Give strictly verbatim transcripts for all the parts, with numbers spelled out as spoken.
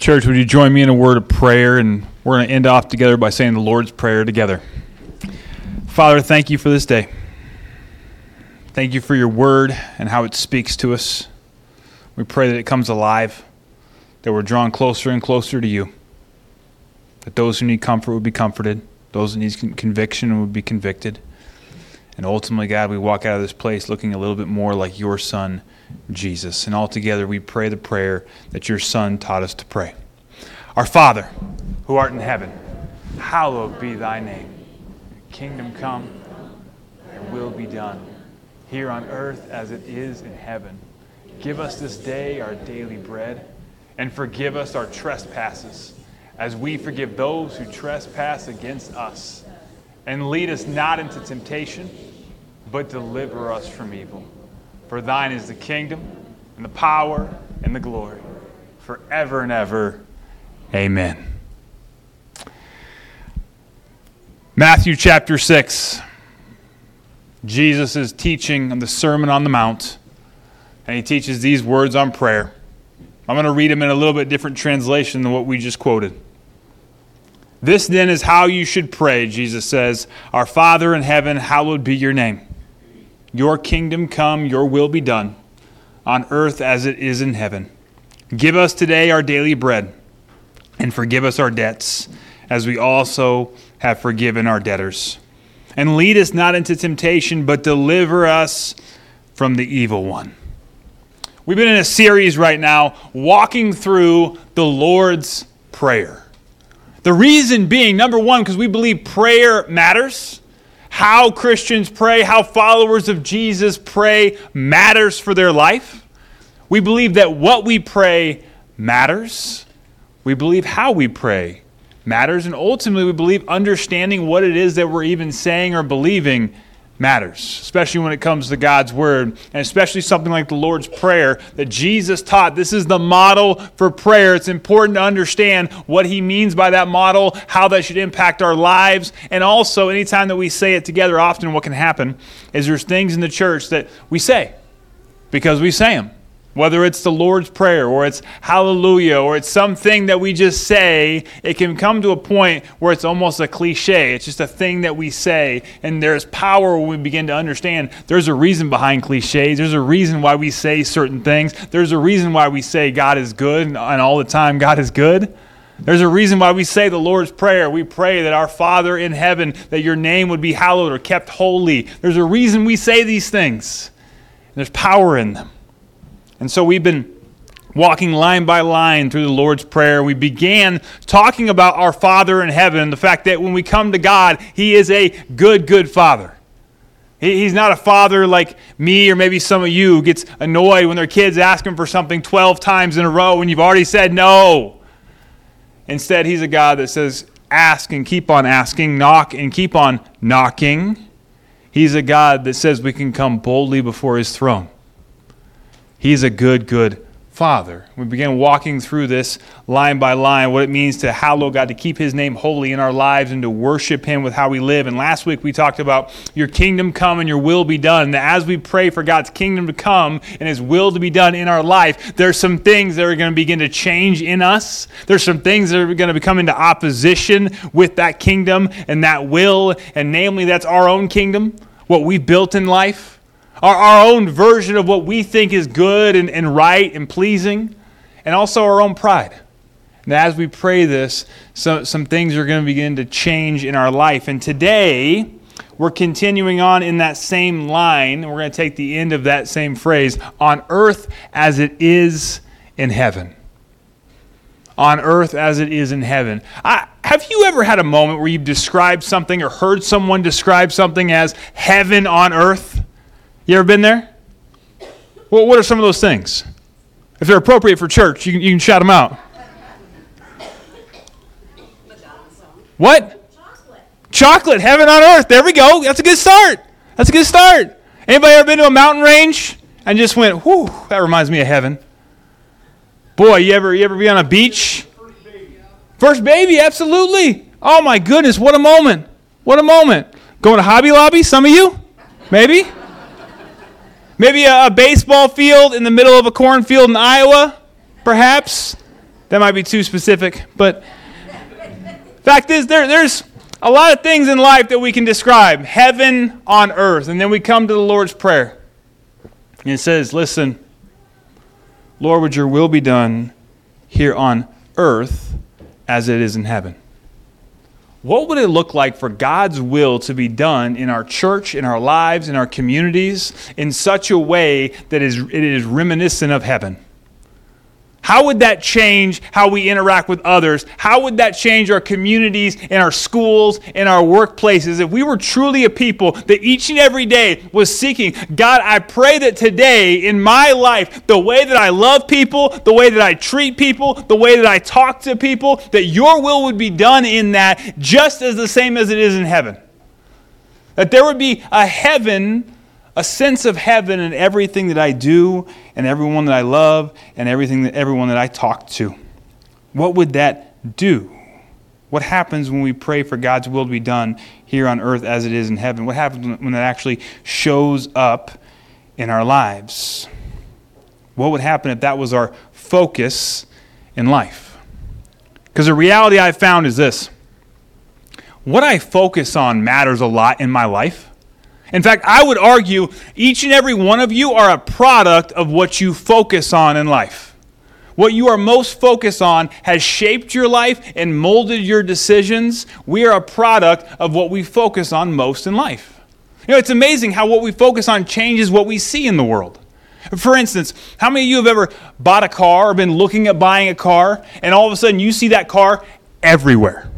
Church, would you join me in a word of prayer? And we're going to end off together by saying the Lord's Prayer together. Father, thank you for this day. Thank you for your word and how it speaks to us. We pray that it comes alive, that we're drawn closer and closer to you, that those who need comfort would be comforted, those who need conviction would be convicted. And ultimately, God, we walk out of this place looking a little bit more like your Son, Jesus. And altogether, we pray the prayer that your Son taught us to pray. Our Father, who art in heaven, hallowed be thy name. Your kingdom come, your will be done, here on earth as it is in heaven. Give us this day our daily bread, and forgive us our trespasses, as we forgive those who trespass against us. And lead us not into temptation, but deliver us from evil. For thine is the kingdom, and the power, and the glory, forever and ever. Amen. Matthew chapter six. Jesus is teaching on the Sermon on the Mount, and he teaches these words on prayer. I'm going to read them in a little bit different translation than what we just quoted. This then is how you should pray, Jesus says. Our Father in heaven, hallowed be your name. Your kingdom come, your will be done, on earth as it is in heaven. Give us today our daily bread, and forgive us our debts, as we also have forgiven our debtors. And lead us not into temptation, but deliver us from the evil one. We've been in a series right now, walking through the Lord's Prayer. The reason being, number one, because we believe prayer matters. How Christians pray, how followers of Jesus pray matters for their life. We believe that what we pray matters. We believe how we pray matters. And ultimately, we believe understanding what it is that we're even saying or believing matters, especially when it comes to God's Word, and especially something like the Lord's Prayer that Jesus taught. This is the model for prayer. It's important to understand what he means by that model, how that should impact our lives, and also anytime that we say it together, often what can happen is there's things in the church that we say because we say them. Whether it's the Lord's Prayer or it's hallelujah or it's something that we just say, it can come to a point where it's almost a cliche. It's just a thing that we say, and there's power when we begin to understand there's a reason behind cliches. There's a reason why we say certain things. There's a reason why we say God is good and all the time God is good. There's a reason why we say the Lord's Prayer. We pray that our Father in heaven, that your name would be hallowed or kept holy. There's a reason we say these things. And there's power in them. And so we've been walking line by line through the Lord's Prayer. We began talking about our Father in heaven, the fact that when we come to God, he is a good, good Father. He's not a father like me or maybe some of you who gets annoyed when their kids ask him for something twelve times in a row and you've already said no. Instead, he's a God that says, ask and keep on asking, knock and keep on knocking. He's a God that says we can come boldly before his throne. He's a good, good Father. We began walking through this line by line, what it means to hallow God, to keep his name holy in our lives and to worship him with how we live. And last week we talked about your kingdom come and your will be done. That as we pray for God's kingdom to come and his will to be done in our life, there's some things that are going to begin to change in us. There's some things that are going to become into opposition with that kingdom and that will. And namely, that's our own kingdom, what we've built in life. Our, our own version of what we think is good and, and right and pleasing, and also our own pride. And as we pray this, so, some things are going to begin to change in our life. And today, we're continuing on in that same line. We're going to take the end of that same phrase, on earth as it is in heaven. On earth as it is in heaven. I, have you ever had a moment where you've described something or heard someone describe something as heaven on earth? You ever been there? Well, what are some of those things? If they're appropriate for church, you can, you can shout them out. What? Chocolate. Chocolate, heaven on earth. There we go. That's a good start. That's a good start. Anybody ever been to a mountain range and just went, whew, that reminds me of heaven? Boy, you ever you ever be on a beach? First baby. First baby, absolutely. Oh my goodness, what a moment. What a moment. Going to Hobby Lobby, some of you? Maybe? Maybe a, a baseball field in the middle of a cornfield in Iowa, perhaps. That might be too specific, but fact is, there, there's a lot of things in life that we can describe. Heaven on earth. And then we come to the Lord's Prayer. And it says, listen, Lord, would your will be done here on earth as it is in heaven. What would it look like for God's will to be done in our church, in our lives, in our communities, in such a way that is, it is reminiscent of heaven? How would that change how we interact with others? How would that change our communities, in our schools, in our workplaces? If we were truly a people that each and every day was seeking, God, I pray that today in my life, the way that I love people, the way that I treat people, the way that I talk to people, that your will would be done in that just as the same as it is in heaven. That there would be a heaven, a sense of heaven in everything that I do and everyone that I love and everything that everyone that I talk to. What would that do? What happens when we pray for God's will to be done here on earth as it is in heaven? What happens when that actually shows up in our lives? What would happen if that was our focus in life? Because the reality I've found is this. What I focus on matters a lot in my life. In fact, I would argue each and every one of you are a product of what you focus on in life. What you are most focused on has shaped your life and molded your decisions. We are a product of what we focus on most in life. You know, it's amazing how what we focus on changes what we see in the world. For instance, how many of you have ever bought a car or been looking at buying a car, and all of a sudden you see that car everywhere?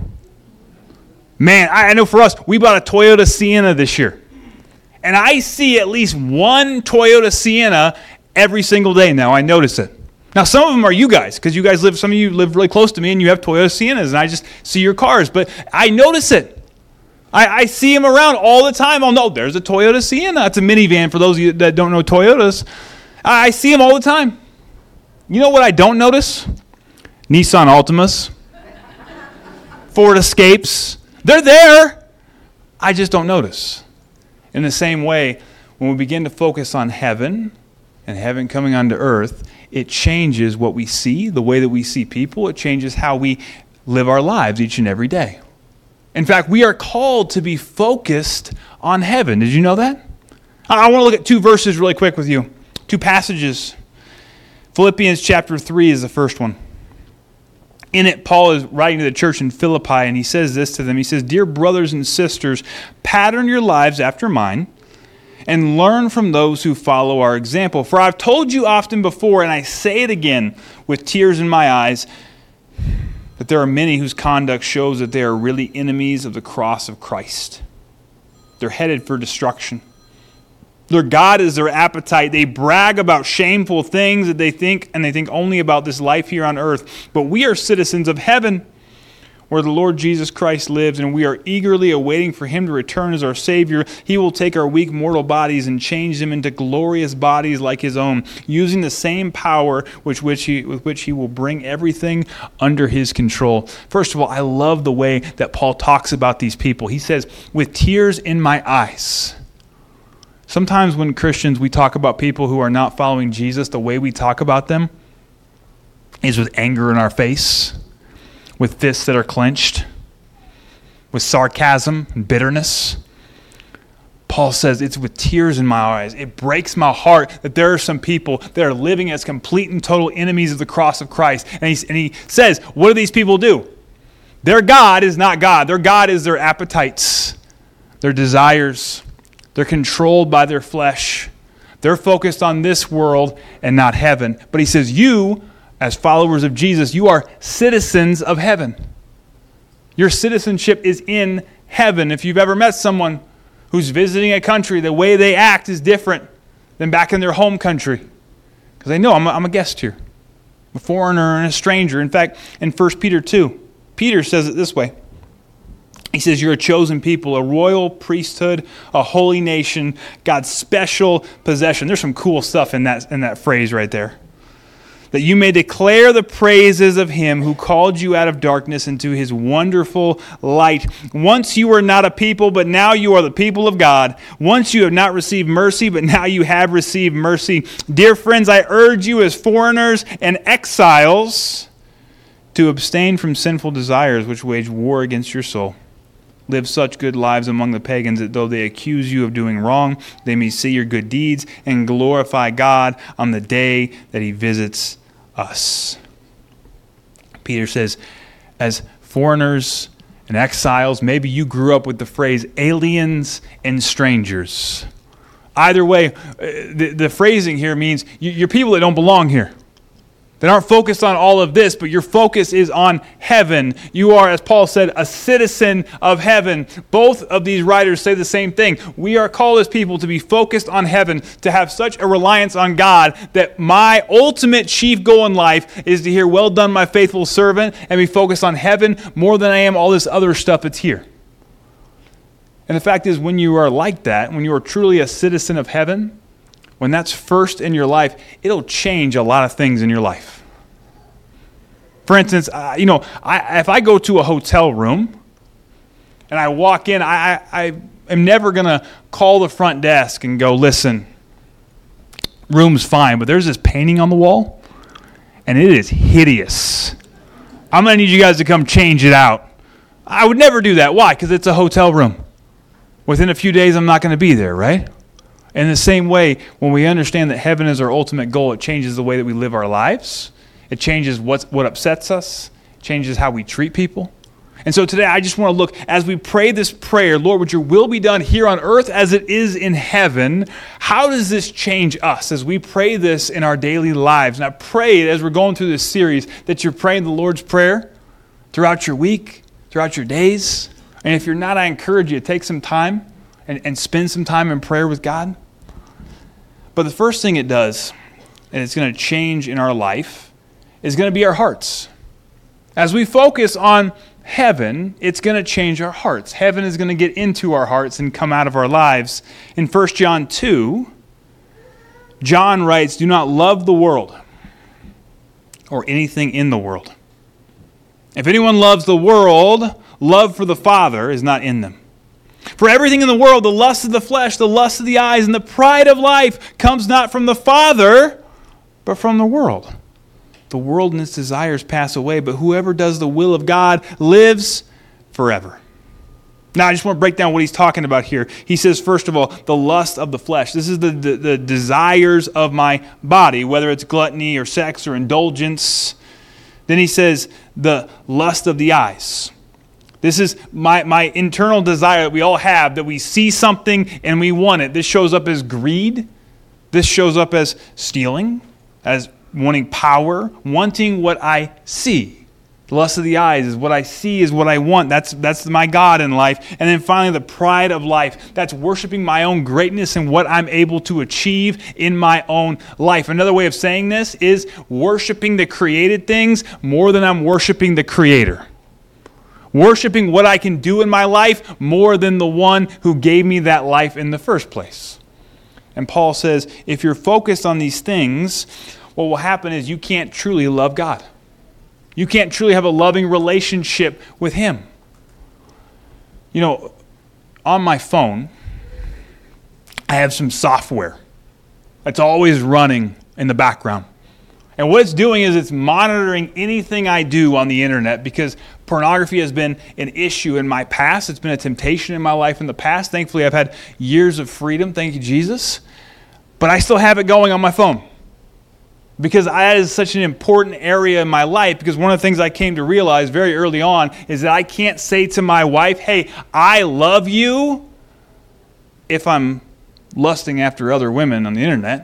Man, I know for us, we bought a Toyota Sienna this year. And I see at least one Toyota Sienna every single day now. I notice it. Now, some of them are you guys, because you guys live, some of you live really close to me, and you have Toyota Siennas, and I just see your cars. But I notice it. I, I see them around all the time. I'll know there's a Toyota Sienna. It's a minivan for those of you that don't know Toyotas. I, I see them all the time. You know what I don't notice? Nissan Altimas. Ford Escapes. They're there. I just don't notice. In the same way, when we begin to focus on heaven and heaven coming onto earth, it changes what we see, the way that we see people. It changes how we live our lives each and every day. In fact, we are called to be focused on heaven. Did you know that? I want to look at two verses really quick with you. Two passages. Philippians chapter three is the first one. In it, Paul is writing to the church in Philippi, and he says this to them. He says, "Dear brothers and sisters, pattern your lives after mine, and learn from those who follow our example. For I've told you often before, and I say it again with tears in my eyes, that there are many whose conduct shows that they are really enemies of the cross of Christ. They're headed for destruction. Their God is their appetite. They brag about shameful things that they think, and they think only about this life here on earth. But we are citizens of heaven, where the Lord Jesus Christ lives, and we are eagerly awaiting for him to return as our Savior. He will take our weak mortal bodies and change them into glorious bodies like his own, using the same power with which he, with which he will bring everything under his control." First of all, I love the way that Paul talks about these people. He says, "With tears in my eyes." Sometimes when Christians, we talk about people who are not following Jesus, the way we talk about them is with anger in our face, with fists that are clenched, with sarcasm and bitterness. Paul says, it's with tears in my eyes. It breaks my heart that there are some people that are living as complete and total enemies of the cross of Christ. And he, and he says, what do these people do? Their God is not God. Their God is their appetites, their desires. They're controlled by their flesh. They're focused on this world and not heaven. But he says, you, as followers of Jesus, you are citizens of heaven. Your citizenship is in heaven. If you've ever met someone who's visiting a country, the way they act is different than back in their home country. Because they know I'm a, I'm a guest here, a foreigner and a stranger. In fact, in First Peter two, Peter says it this way. He says, you're a chosen people, a royal priesthood, a holy nation, God's special possession. There's some cool stuff in that, in that phrase right there. That you may declare the praises of him who called you out of darkness into his wonderful light. Once you were not a people, but now you are the people of God. Once you have not received mercy, but now you have received mercy. Dear friends, I urge you as foreigners and exiles to abstain from sinful desires which wage war against your soul. Live such good lives among the pagans that though they accuse you of doing wrong, they may see your good deeds and glorify God on the day that he visits us. Peter says, as foreigners and exiles, maybe you grew up with the phrase aliens and strangers. Either way, the, the phrasing here means you're people that don't belong here. That aren't focused on all of this, but your focus is on heaven. You are, as Paul said, a citizen of heaven. Both of these writers say the same thing. We are called as people to be focused on heaven, to have such a reliance on God that my ultimate chief goal in life is to hear, well done, my faithful servant, and be focused on heaven more than I am all this other stuff that's here. And the fact is, when you are like that, when you are truly a citizen of heaven, when that's first in your life, it'll change a lot of things in your life. For instance, uh, you know, I, if I go to a hotel room and I walk in, I, I, I am never going to call the front desk and go, listen, room's fine, but there's this painting on the wall, and it is hideous. I'm going to need you guys to come change it out. I would never do that. Why? Because it's a hotel room. Within a few days, I'm not going to be there, right? In the same way, when we understand that heaven is our ultimate goal, it changes the way that we live our lives. It changes what's, what upsets us. It changes how we treat people. And so today, I just want to look, as we pray this prayer, Lord, would your will be done here on earth as it is in heaven? How does this change us as we pray this in our daily lives? And I pray as we're going through this series that you're praying the Lord's Prayer throughout your week, throughout your days. And if you're not, I encourage you to take some time and, and spend some time in prayer with God. But the first thing it does, and it's going to change in our life, is going to be our hearts. As we focus on heaven, it's going to change our hearts. Heaven is going to get into our hearts and come out of our lives. In First John two, John writes, do not love the world or anything in the world. If anyone loves the world, love for the Father is not in them. For everything in the world, the lust of the flesh, the lust of the eyes, and the pride of life comes not from the Father, but from the world. The world and its desires pass away, but whoever does the will of God lives forever. Now, I just want to break down what he's talking about here. He says, first of all, the lust of the flesh. This is the, the, the desires of my body, whether it's gluttony or sex or indulgence. Then he says, the lust of the eyes. This is my, my internal desire that we all have, that we see something and we want it. This shows up as greed. This shows up as stealing, as wanting power, wanting what I see. The lust of the eyes is what I see is what I want. That's, that's my God in life. And then finally, the pride of life. That's worshiping my own greatness and what I'm able to achieve in my own life. Another way of saying this is worshiping the created things more than I'm worshiping the Creator. Worshiping what I can do in my life more than the one who gave me that life in the first place. And Paul says, if you're focused on these things, what will happen is you can't truly love God. You can't truly have a loving relationship with Him. You know, on my phone, I have some software that's always running in the background. And what it's doing is it's monitoring anything I do on the internet, because pornography has been an issue in my past. It's been a temptation in my life in the past. Thankfully, I've had years of freedom. Thank you, Jesus. But I still have it going on my phone, because that is such an important area in my life. Because one of the things I came to realize very early on is that I can't say to my wife, hey, I love you, if I'm lusting after other women on the internet.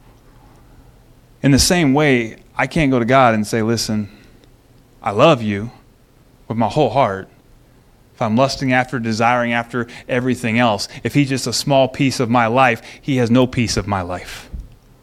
In the same way, I can't go to God and say, listen, I love you with my whole heart. If I'm lusting after, desiring after everything else, if He's just a small piece of my life, He has no piece of my life.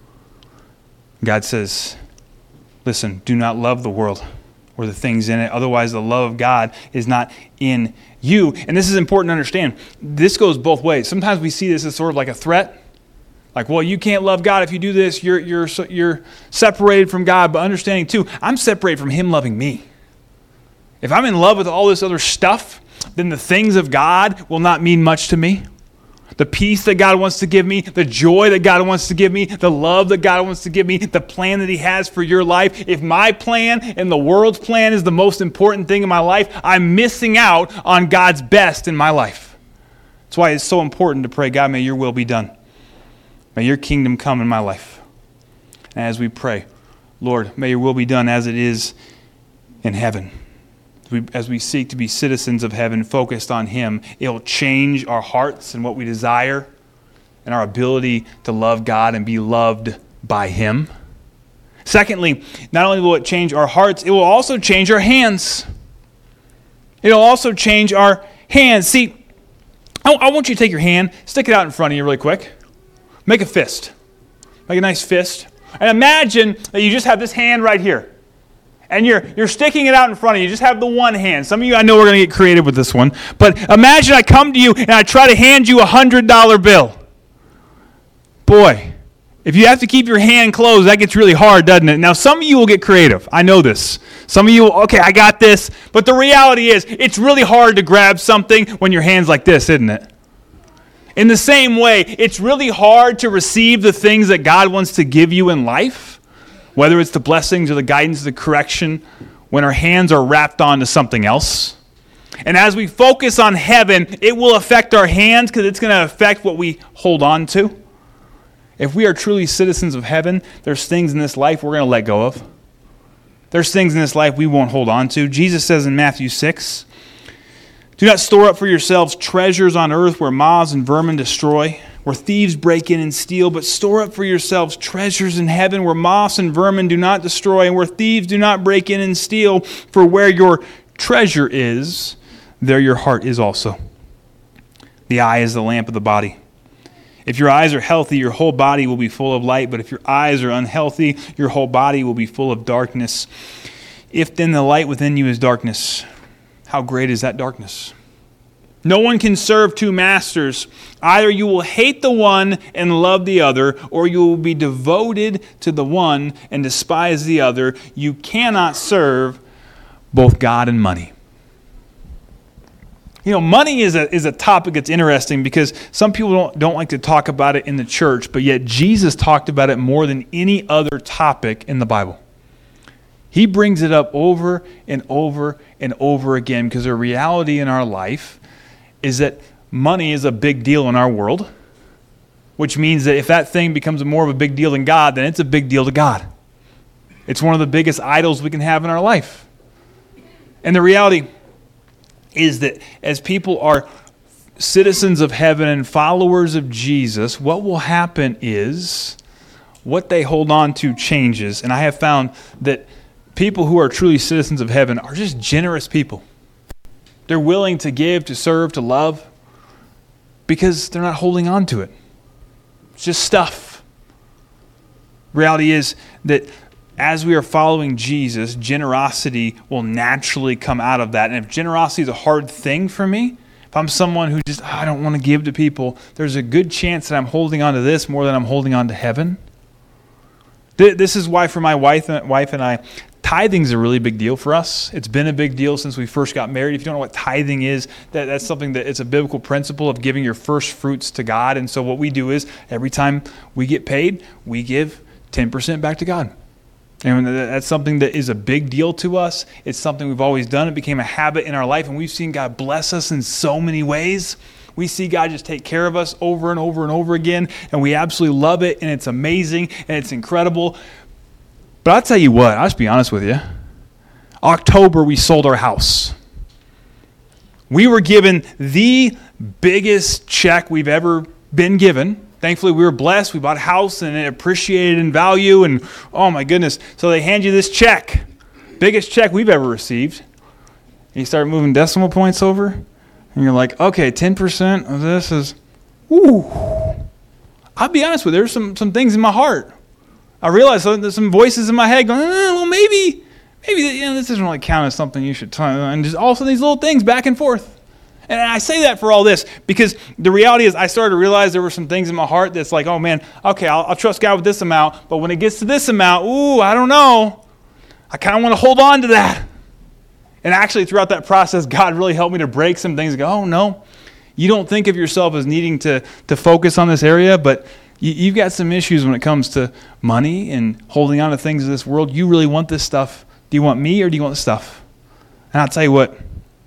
God says, listen, do not love the world or the things in it. Otherwise, the love of God is not in you. And this is important to understand. This goes both ways. Sometimes we see this as sort of like a threat. Like, well, you can't love God if you do this. You're, you're, you're separated from God. But understanding, too, I'm separated from Him loving me. If I'm in love with all this other stuff, then the things of God will not mean much to me. the peace that God wants to give me, the joy that God wants to give me, the love that God wants to give me, the plan that he has for your life. If my plan and the world's plan is the most important thing in my life, I'm missing out on God's best in my life. That's why it's so important to pray, God, may your will be done. May your kingdom come in my life. And as we pray, Lord, may your will be done as it is in heaven. As we, as we seek to be citizens of heaven, focused on him, it'll change our hearts and what we desire and our ability to love God and be loved by him. Secondly, not only will it change our hearts, it will also change our hands. It'll also change our hands. See, I, I want you to take your hand, stick it out in front of you really quick. Make a fist. Make a nice fist. And imagine that you just have this hand right here. And you're you're sticking it out in front of you. You just have the one hand. Some of you, I know we're going to get creative with this one. But imagine I come to you and I try to hand you a one hundred dollar bill. Boy, if you have to keep your hand closed, that gets really hard, doesn't it? Now, some of you will get creative. I know this. Some of you, will, okay, I got this. But the reality is, it's really hard to grab something when your hand's like this, isn't it? In the same way, it's really hard to receive the things that God wants to give you in life. Whether it's the blessings or the guidance, the correction, when our hands are wrapped onto something else. And as we focus on heaven, it will affect our hands because it's going to affect what we hold on to. If we are truly citizens of heaven, there's things in this life we're going to let go of. There's things in this life we won't hold on to. Jesus says in Matthew six, do not store up for yourselves treasures on earth where moths and vermin destroy, where thieves break in and steal, but store up for yourselves treasures in heaven where moths and vermin do not destroy, and where thieves do not break in and steal. For where your treasure is, there your heart is also. The eye is the lamp of the body. If your eyes are healthy, your whole body will be full of light, but if your eyes are unhealthy, your whole body will be full of darkness. If then the light within you is darkness, how great is that darkness? No one can serve two masters. Either you will hate the one and love the other, or you will be devoted to the one and despise the other. You cannot serve both God and money. You know, money is a is a topic that's interesting because some people don't, don't like to talk about it in the church, but yet Jesus talked about it more than any other topic in the Bible. He brings it up over and over and over again because the reality in our life is that money is a big deal in our world, which means that if that thing becomes more of a big deal than God, then it's a big deal to God. It's one of the biggest idols we can have in our life. And the reality is that as people are citizens of heaven and followers of Jesus, what will happen is what they hold on to changes. And I have found that people who are truly citizens of heaven are just generous people. They're willing to give, to serve, to love, because they're not holding on to it. It's just stuff. Reality is that as we are following Jesus, generosity will naturally come out of that. And if generosity is a hard thing for me, if I'm someone who just, oh, I don't want to give to people, there's a good chance that I'm holding on to this more than I'm holding on to heaven. This is why for my wife and I, tithing is a really big deal for us. It's been a big deal since we first got married. If you don't know what tithing is, that, that's something that it's a biblical principle of giving your first fruits to God. And so what we do is every time we get paid, we give ten percent back to God. And that's something that is a big deal to us. It's something we've always done. It became a habit in our life, and we've seen God bless us in so many ways. We see God just take care of us over and over and over again, and we absolutely love it, and it's amazing, and it's incredible. But I'll tell you what, I'll just be honest with you. October, we sold our house. We were given the biggest check we've ever been given. Thankfully, we were blessed. We bought a house and it appreciated in value. And oh my goodness. So they hand you this check. Biggest check we've ever received. And you start moving decimal points over. And you're like, okay, ten percent of this is, ooh. I'll be honest with you. There's some, some things in my heart. I realize there's some voices in my head going, eh, well, maybe, maybe you know, this doesn't really count as something you should try. And just also these little things back and forth. And I say that for all this because the reality is I started to realize there were some things in my heart that's like, oh man, okay, I'll, I'll trust God with this amount. But when it gets to this amount, ooh, I don't know. I kind of want to hold on to that. And actually throughout that process, God really helped me to break some things and go, oh no, you don't think of yourself as needing to, to focus on this area, but you, you've got some issues when it comes to money and holding on to things of this world. You really want this stuff. Do you want me or do you want the stuff? And I'll tell you what,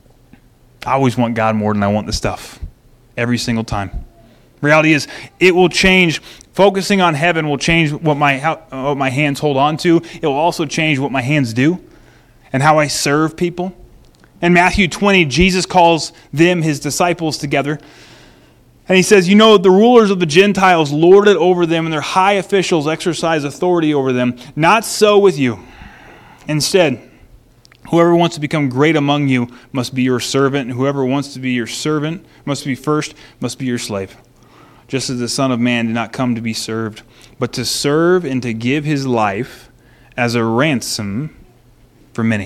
I always want God more than I want the stuff. Every single time. Reality is, it will change. Focusing on heaven will change what my how, what my hands hold on to. It will also change what my hands do and how I serve people. In Matthew twenty, Jesus calls them, his disciples, together. And he says, you know, the rulers of the Gentiles lord it over them, and their high officials exercise authority over them. Not so with you. Instead, whoever wants to become great among you must be your servant, and whoever wants to be your servant must be first, must be your slave. Just as the Son of Man did not come to be served, but to serve and to give his life as a ransom for many.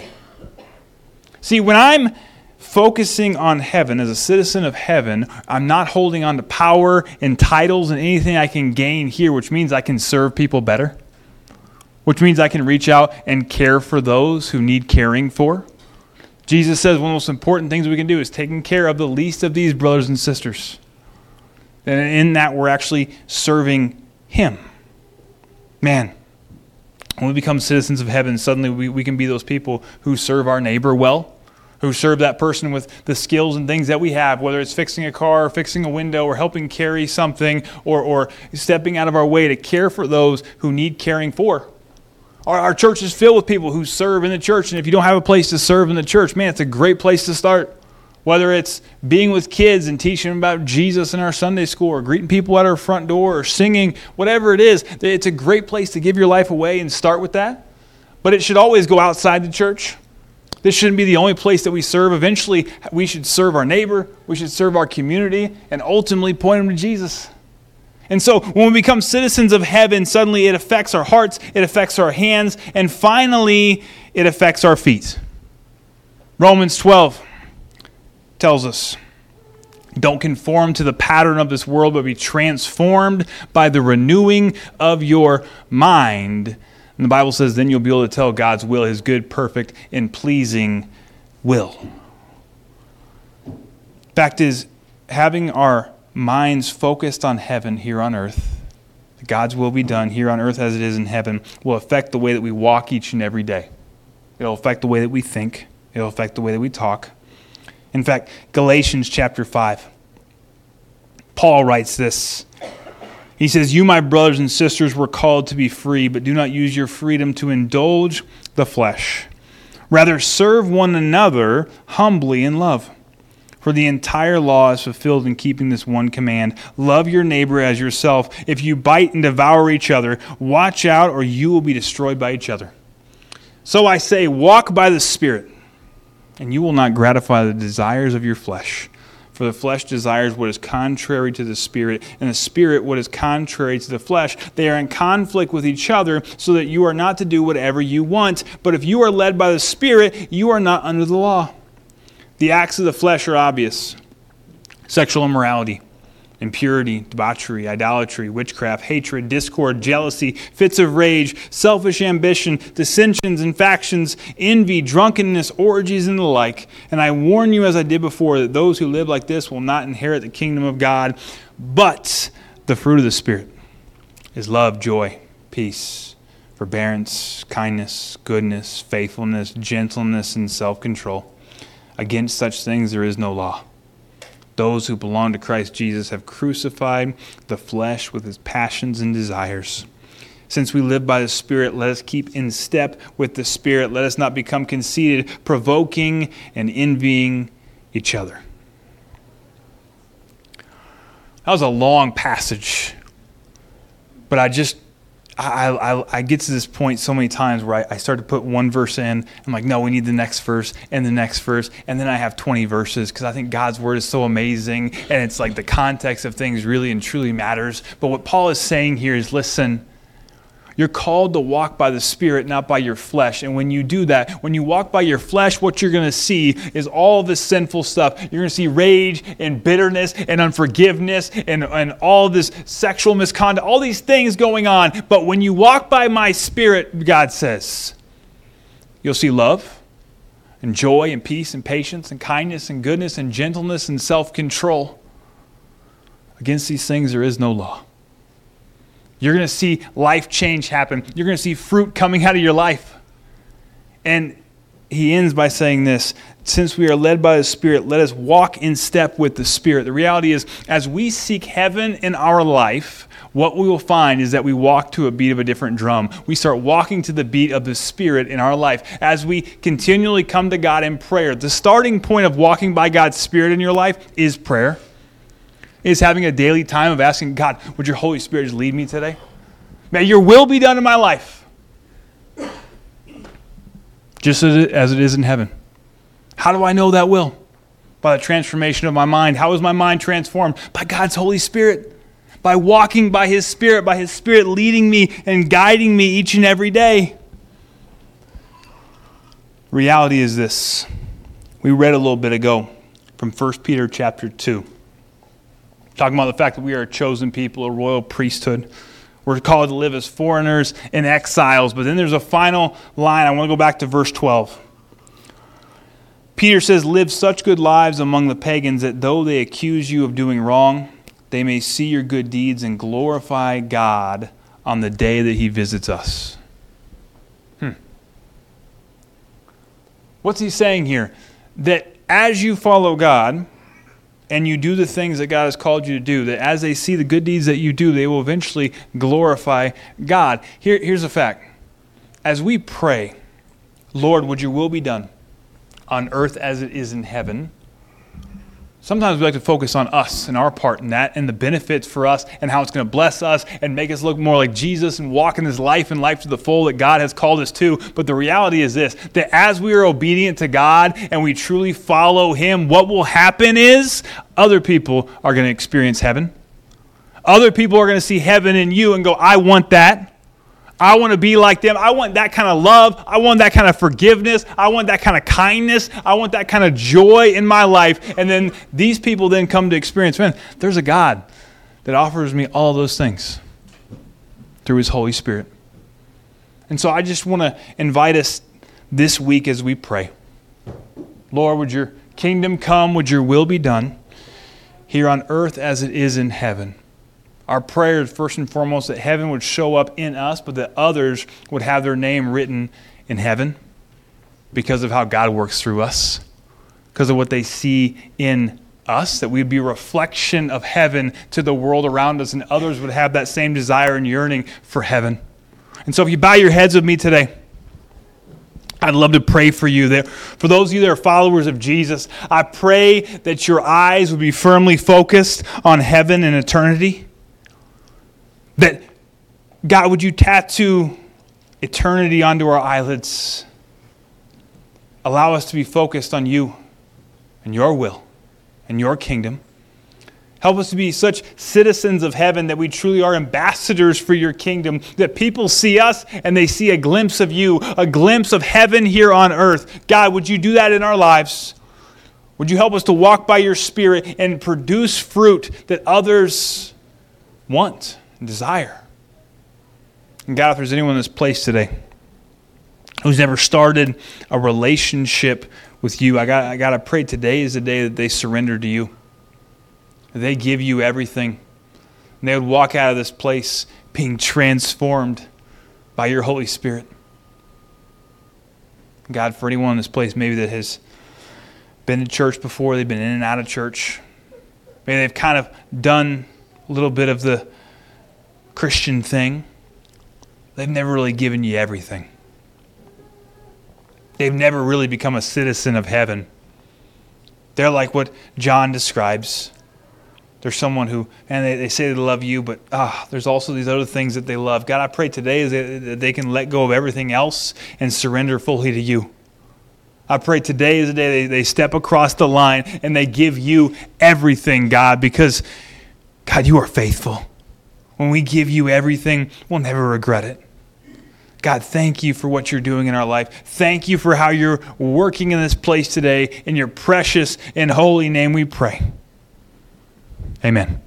See, when I'm focusing on heaven as a citizen of heaven, I'm not holding on to power and titles and anything I can gain here, which means I can serve people better, which means I can reach out and care for those who need caring for. Jesus says one of the most important things we can do is taking care of the least of these brothers and sisters. And in that, we're actually serving him. Man, when we become citizens of heaven, suddenly we, we can be those people who serve our neighbor well, who serve that person with the skills and things that we have, whether it's fixing a car or fixing a window or helping carry something or, or stepping out of our way to care for those who need caring for. Our, our church is filled with people who serve in the church, and if you don't have a place to serve in the church, man, it's a great place to start. Whether it's being with kids and teaching them about Jesus in our Sunday school, or greeting people at our front door, or singing, whatever it is, it's a great place to give your life away and start with that. But it should always go outside the church. This shouldn't be the only place that we serve. Eventually, we should serve our neighbor, we should serve our community, and ultimately point them to Jesus. And so when we become citizens of heaven, suddenly it affects our hearts, it affects our hands, and finally, it affects our feet. Romans twelve tells us, don't conform to the pattern of this world, but be transformed by the renewing of your mind. And the Bible says then you'll be able to tell God's will, his good, perfect, and pleasing will. Fact is, having our minds focused on heaven here on earth, God's will be done here on earth as it is in heaven, will affect the way that we walk each and every day. It'll affect the way that we think. It'll affect the way that we talk. In fact, Galatians chapter five, Paul writes this. He says, you, my brothers and sisters, were called to be free, but do not use your freedom to indulge the flesh. Rather, serve one another humbly in love. For the entire law is fulfilled in keeping this one command. Love your neighbor as yourself. If you bite and devour each other, watch out or you will be destroyed by each other. So I say, walk by the Spirit, and you will not gratify the desires of your flesh. For the flesh desires what is contrary to the Spirit, and the Spirit what is contrary to the flesh. They are in conflict with each other, so that you are not to do whatever you want. But if you are led by the Spirit, you are not under the law. The acts of the flesh are obvious: sexual immorality, impurity, debauchery, idolatry, witchcraft, hatred, discord, jealousy, fits of rage, selfish ambition, dissensions and factions, envy, drunkenness, orgies, and the like. And I warn you, as I did before, that those who live like this will not inherit the kingdom of God. But the fruit of the Spirit is love, joy, peace, forbearance, kindness, goodness, faithfulness, gentleness, and self-control. Against such things there is no law. Those who belong to Christ Jesus have crucified the flesh with its passions and desires. Since we live by the Spirit, let us keep in step with the Spirit. Let us not become conceited, provoking and envying each other. That was a long passage, but I just I, I, I get to this point so many times where I, I start to put one verse in. I'm like, no, we need the next verse and the next verse. And then I have twenty verses because I think God's word is so amazing. And it's like the context of things really and truly matters. But what Paul is saying here is, listen, you're called to walk by the Spirit, not by your flesh. And when you do that, when you walk by your flesh, what you're going to see is all this sinful stuff. You're going to see rage and bitterness and unforgiveness and, and all this sexual misconduct, all these things going on. But when you walk by my Spirit, God says, you'll see love and joy and peace and patience and kindness and goodness and gentleness and self-control. Against these things there is no law. You're going to see life change happen. You're going to see fruit coming out of your life. And he ends by saying this, since we are led by the Spirit, let us walk in step with the Spirit. The reality is, as we seek heaven in our life, what we will find is that we walk to a beat of a different drum. We start walking to the beat of the Spirit in our life. As we continually come to God in prayer, the starting point of walking by God's Spirit in your life is prayer. Is having a daily time of asking, God, would your Holy Spirit just lead me today? May your will be done in my life. Just as it is in heaven. How do I know that will? By the transformation of my mind. How is my mind transformed? By God's Holy Spirit. By walking by His Spirit. By His Spirit leading me and guiding me each and every day. Reality is this. We read a little bit ago from First Peter chapter two. Talking about the fact that we are a chosen people, a royal priesthood. We're called to live as foreigners and exiles. But then there's a final line. I want to go back to verse twelve. Peter says, live such good lives among the pagans that though they accuse you of doing wrong, they may see your good deeds and glorify God on the day that He visits us. Hmm. What's he saying here? That as you follow God, and you do the things that God has called you to do, that as they see the good deeds that you do, they will eventually glorify God. Here, here's a fact. As we pray, Lord, would your will be done on earth as it is in heaven? Sometimes we like to focus on us and our part in that and the benefits for us and how it's going to bless us and make us look more like Jesus and walk in this life and life to the full that God has called us to. But the reality is this, that as we are obedient to God and we truly follow Him, what will happen is other people are going to experience heaven. Other people are going to see heaven in you and go, I want that. I want to be like them. I want that kind of love. I want that kind of forgiveness. I want that kind of kindness. I want that kind of joy in my life. And then these people then come to experience, man, there's a God that offers me all those things through His Holy Spirit. And so I just want to invite us this week as we pray. Lord, would your kingdom come? Would your will be done here on earth as it is in heaven? Our prayer is first and foremost that heaven would show up in us, but that others would have their name written in heaven because of how God works through us, because of what they see in us, that we'd be a reflection of heaven to the world around us, and others would have that same desire and yearning for heaven. And so if you bow your heads with me today, I'd love to pray for you. That for those of you that are followers of Jesus, I pray that your eyes would be firmly focused on heaven and eternity. That, God, would you tattoo eternity onto our eyelids? Allow us to be focused on you and your will and your kingdom. Help us to be such citizens of heaven that we truly are ambassadors for your kingdom, that people see us and they see a glimpse of you, a glimpse of heaven here on earth. God, would you do that in our lives? Would you help us to walk by your Spirit and produce fruit that others want and desire? And God, if there's anyone in this place today who's never started a relationship with you, I got I got to pray today is the day that they surrender to you. That they give you everything. And they would walk out of this place being transformed by your Holy Spirit. God, for anyone in this place maybe that has been to church before, they've been in and out of church. Maybe they've kind of done a little bit of the Christian thing. They've never really given you everything. They've never really become a citizen of heaven. They're like what John describes. They're someone who, and they, they say they love you, but ah, there's also these other things that they love. God, I pray today is that they can let go of everything else and surrender fully to you. I pray today is the day they, they step across the line and they give you everything, God, because, God, you are faithful. When we give you everything, we'll never regret it. God, thank you for what you're doing in our life. Thank you for how you're working in this place today. In your precious and holy name we pray. Amen.